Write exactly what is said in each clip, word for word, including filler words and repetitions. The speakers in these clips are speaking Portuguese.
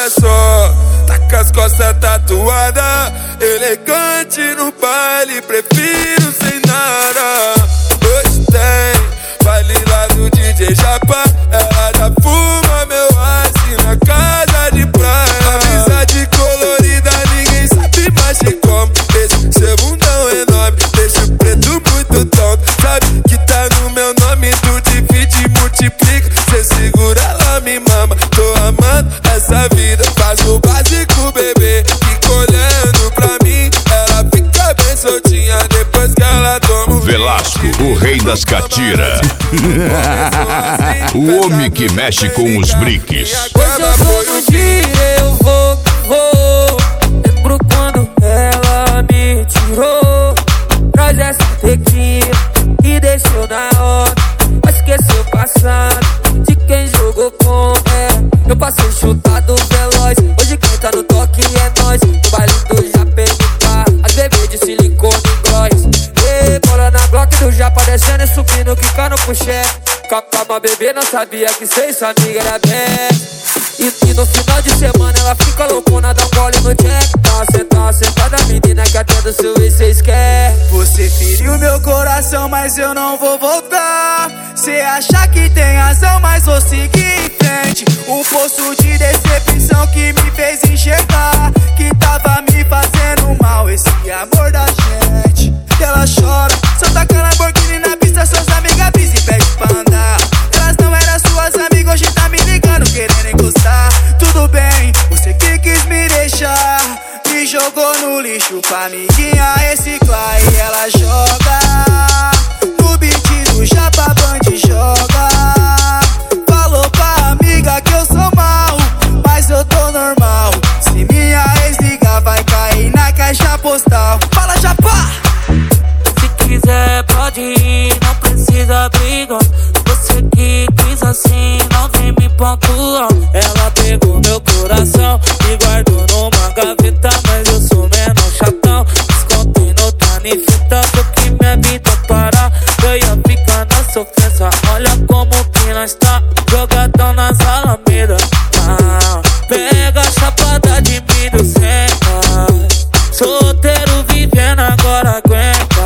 olha só, tá com as costas tatuadas, elegante no baile, prefiro sem nada. Hoje tem baile lá do D J Japa, ela já fuma meu ice na casa de praia. Amizade colorida, ninguém sabe mais de como. Esse seu bundão enorme deixa o preto muito tonto. Sabe que tá no meu nome, tu divide e multiplica. Cê segura, ela me mama, tô amando essa vida. Faz o básico, bebê, fica olhando pra mim. Ela fica bem soltinha depois que ela toma o Velasco, o rei das catiras. O homem que mexe com os briques. Hoje eu tô no dia, eu vou, vou. Lembro quando ela me tirou. Traz essa tequila e deixou na hora. Mas esqueceu o passado de quem jogou com ela. Eu passei chutado veloz, hoje quem tá no toque é nós. No baile do Japa M K, as bebês de silicone e gloss. E bola na Glock do Japa descendo e subindo, quicando pro chefe. Calma, bebê, não sabia que cê e sua amiga era best. E, e no final de semana ela fica loucona, dá um gole no jack. Tá sentada, sentada, menina que até do seu ex cês quer. Você feriu meu coração, mas eu não vou voltar. Cê acha que tem razão, mas vou seguir em frente. O poço de decepção que me fez enxergar que tava me fazendo mal esse amor da gente. E ela chora, só taca Lamborghini na pista, suas amigas brisa e pede pra andar. Elas não eram suas amigas, hoje tá me ligando, querendo encostar. Tudo bem, você que quis me deixar, me jogou no lixo pra amiguinha reciclar. E ela joga no beat do Japa, Band joga. Falou pra amiga que eu sou mal, mas eu tô normal. Se minha ex ligar, vai cair na caixa postal. Fala, Japa! Se quiser pode ir, não precisa brigar. Você que quis assim, não vem me pontuar. Ela pegou meu coração e guardou numa gaveta, mas eu sou menor chatão. Descontei no tanifita, porque minha vida parar. Eu ia ficar na sofrência, olha como que nós tá jogadão nas alamedas. Ah, pega a chapada de milho, senta. Solteiro vivendo, agora aguenta.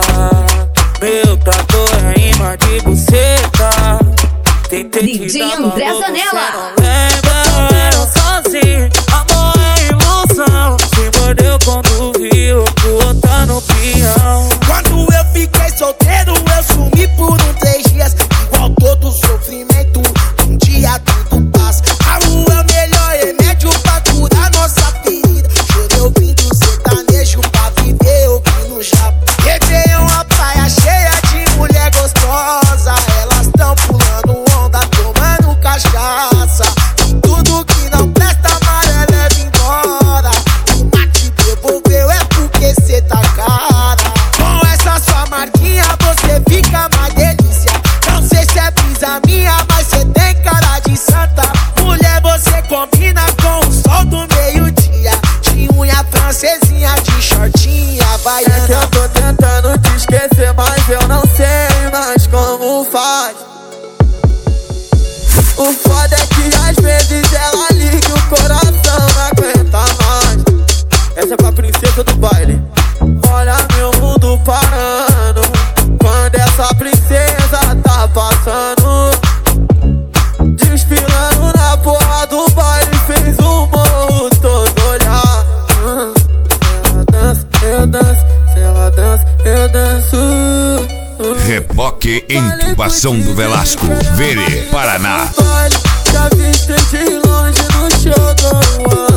Meu tatu é imã de buceta. Tentei D J André Zanella. Lembra, eu sozinho, amor é ilusão. Se mordeu quando viu o outro no peão. Quando eu fiquei solteiro, eu sumi por um três dias. Igual todo sofrimento, um dia tudo passa. A rua é o melhor remédio pra curar nossa ferida. Chorei ouvindo sertanejo pra viver ouvindo Japa. Reveio uma praia cheia de mulher gostosa. Elas tão pulando onda, tomando cachaça. E tudo que não presta, amarela leva embora. O mate devolveu é porque cê tá cara. Com essa sua marquinha você fica mais delícia. Não sei se é brisa minha, mas cê tem cara de santa. Mulher, você combina com o sol do meio-dia. De unha francesinha, de shortinha havaiana. É que eu tô tentando te esquecer, mas eu não sei mais como faz. O foda é que às vezes ela liga e o coração não aguenta mais. Essa é pra princesa do baile. Olha meu mundo parando quando essa princesa tá passando. Desfilando na porra do baile, fez o morro todo olhar. hum. Ela dança, eu danço. Se ela dança, eu danço. Reboque Intubação do Velasco, Verê, Paraná. Já vi de longe no show do One.